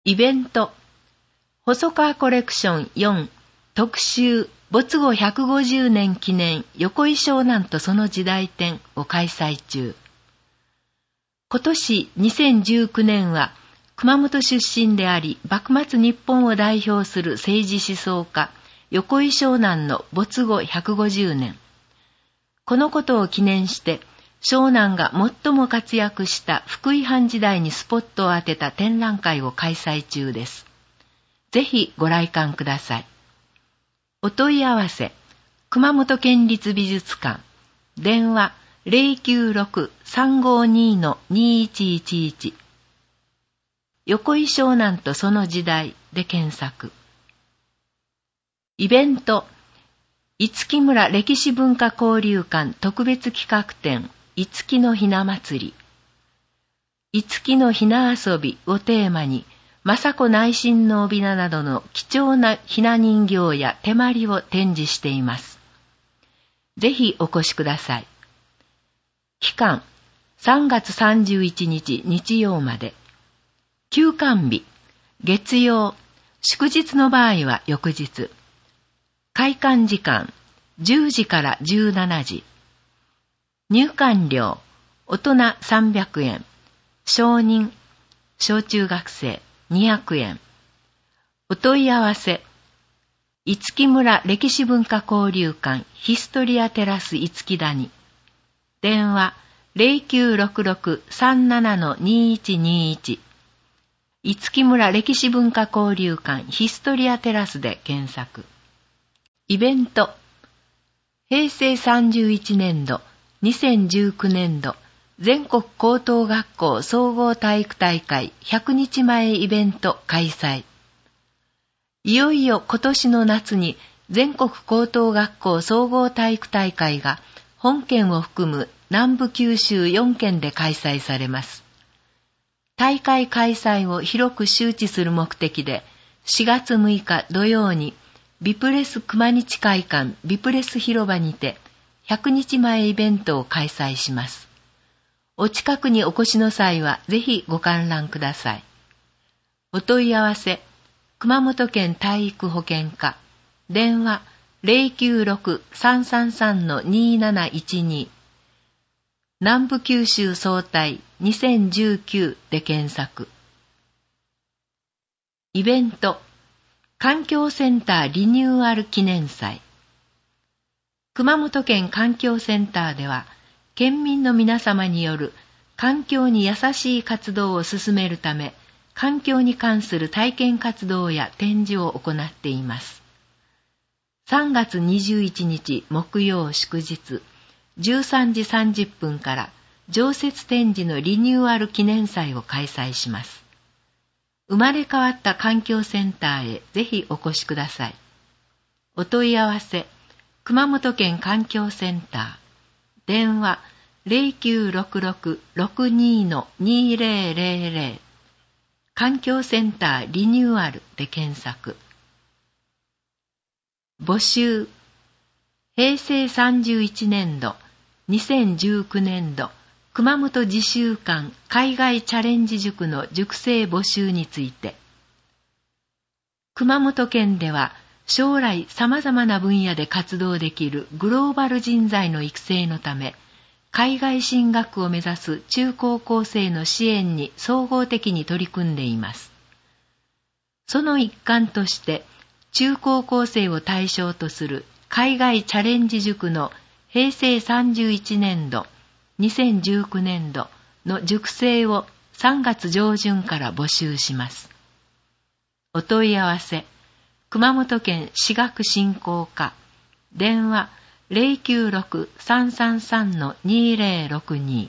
イベント、細川コレクション4特集没後150年記念横井湘南とその時代展を開催中。今年2019年は熊本出身であり幕末日本を代表する政治思想家横井湘南の没後150年。このことを記念して湘南が最も活躍した福井藩時代にスポットを当てた展覧会を開催中です。ぜひご来館ください。お問い合わせ、熊本県立美術館、電話 096-352-2111 横井湘南とその時代で検索。イベント、五木村歴史文化交流館特別企画展五木のひな祭り。五木のひな遊びをテーマに、政子内親王びななどの貴重なひな人形や手まりを展示しています。ぜひお越しください。期間、3月31日日曜まで。休館日、月曜、祝日の場合は翌日。開館時間、10時から17時。入館料、大人300円。少人、小中学生200円。お問い合わせ、五木村歴史文化交流館ヒストリアテラス五木谷。電話 0966-37-2121 五木村歴史文化交流館ヒストリアテラスで検索。イベント、平成31年度2019年度全国高等学校総合体育大会100日前イベント開催。いよいよ今年の夏に全国高等学校総合体育大会が本県を含む南部九州4県で開催されます。大会開催を広く周知する目的で4月6日土曜にビプレス熊日会館ビプレス広場にて100日前イベントを開催します。お近くにお越しの際はぜひご観覧ください。お問い合わせ、熊本県体育保健課、電話 096-333-2712 南部九州総体2019で検索。イベント、環境センターリニューアル記念祭。熊本県環境センターでは、県民の皆様による環境に優しい活動を進めるため、環境に関する体験活動や展示を行っています。3月21日木曜祝日、13時30分から常設展示のリニューアル記念祭を開催します。生まれ変わった環境センターへぜひお越しください。お問い合わせ、熊本県環境センター、電話 0966-62-2000 環境センターリニューアルで検索。募集、平成31年度、2019年度、熊本自習館海外チャレンジ塾の塾生募集について。熊本県では将来様々な分野で活動できるグローバル人材の育成のため、海外進学を目指す中高校生の支援に総合的に取り組んでいます。その一環として、中高校生を対象とする海外チャレンジ塾の平成31年度、2019年度の塾生を3月上旬から募集します。お問い合わせ、熊本県私学振興課、電話 096-333-2062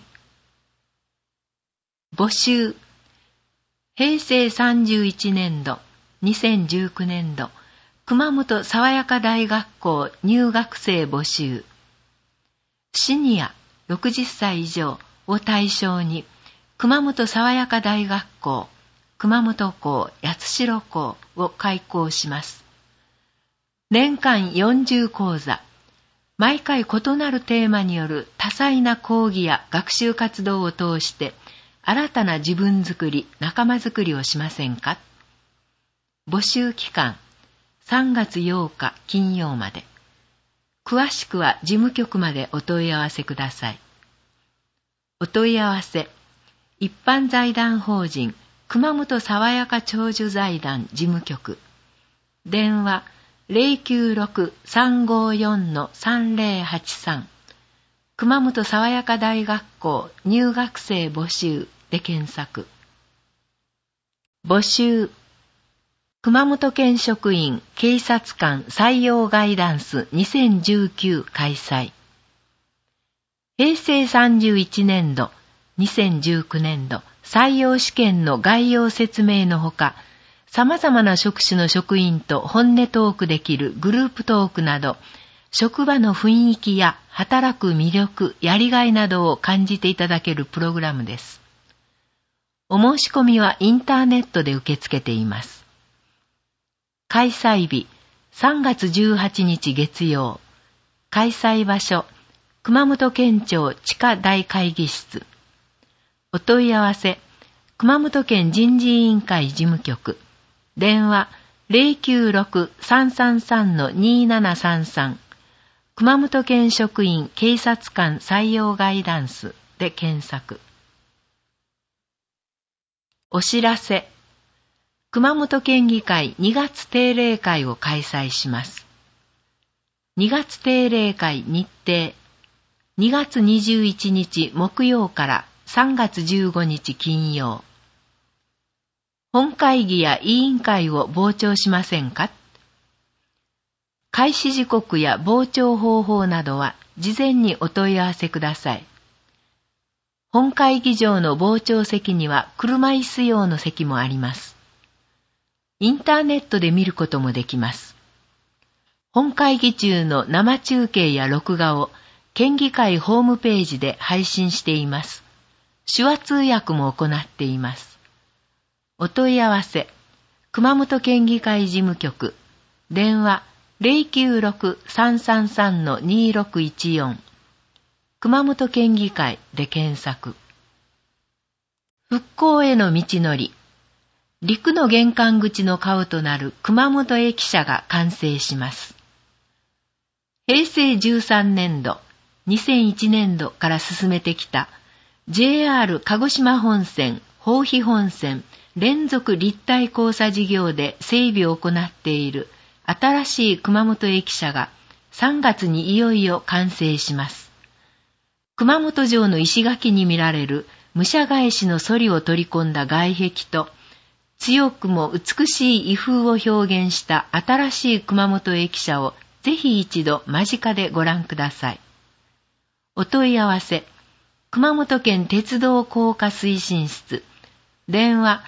募集、平成31年度、2019年度、熊本爽やか大学校入学生募集。シニア60歳以上を対象に、熊本爽やか大学校、熊本校、八代校を開講します。年間40講座、毎回異なるテーマによる多彩な講義や学習活動を通して、新たな自分づくり、仲間づくりをしませんか？ 募集期間3月8日金曜まで。詳しくは事務局までお問い合わせください。お問い合わせ、一般財団法人熊本爽やか長寿財団事務局。電話096-354-3083。熊本爽やか大学校入学生募集で検索。募集。熊本県職員警察官採用ガイダンス2019開催。平成31年度、2019年度採用試験の概要説明のほか、様々な職種の職員と本音トークできるグループトークなど、職場の雰囲気や働く魅力、やりがいなどを感じていただけるプログラムです。お申し込みはインターネットで受け付けています。開催日3月18日月曜。開催場所熊本県庁地下大会議室。お問い合わせ熊本県人事委員会事務局。電話 096-333-2733。熊本県職員警察官採用ガイダンスで検索。お知らせ。熊本県議会2月定例会を開催します。2月定例会日程。2月21日木曜から3月15日金曜。本会議や委員会を傍聴しませんか？開始時刻や傍聴方法などは事前にお問い合わせください。本会議場の傍聴席には車椅子用の席もあります。インターネットで見ることもできます。本会議中の生中継や録画を県議会ホームページで配信しています。手話通訳も行っています。お問い合わせ、熊本県議会事務局、電話096-333-2614。熊本県議会で検索。復興への道のり。陸の玄関口の顔となる熊本駅舎が完成します。平成13年度、2001年度から進めてきた JR 鹿児島本線、豊肥本線連続立体交差事業で整備を行っている新しい熊本駅舎が3月にいよいよ完成します。熊本城の石垣に見られる武者返しの反りを取り込んだ外壁と、強くも美しい威風を表現した新しい熊本駅舎をぜひ一度間近でご覧ください。お問い合わせ、熊本県鉄道高架推進室、電話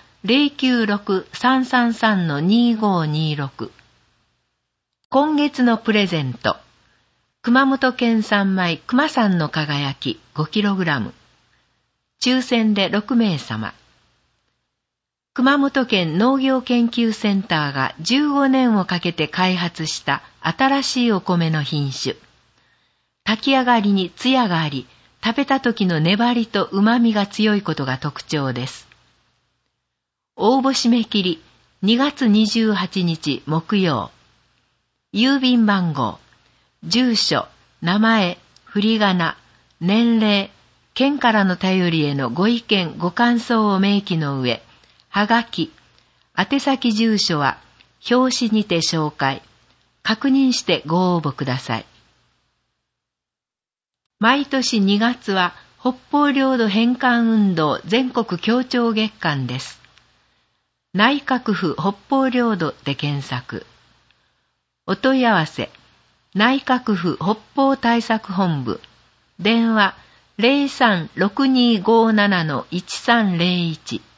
096-333-2526。今月のプレゼント、熊本県産米熊さんの輝き 5kg。抽選で6名様。熊本県農業研究センターが15年をかけて開発した新しいお米の品種。炊き上がりにツヤがあり、食べた時の粘りと旨味が強いことが特徴です。応募締め切り2月28日木曜。郵便番号、住所、名前、振り仮名、年齢、県からの便りへのご意見ご感想を明記の上、はがき、宛先住所は表紙にて紹介、確認してご応募ください。毎年2月は北方領土返還運動全国協調月間です。内閣府北方領土で検索。お問い合わせ、内閣府北方対策本部、電話 03-6257-1301。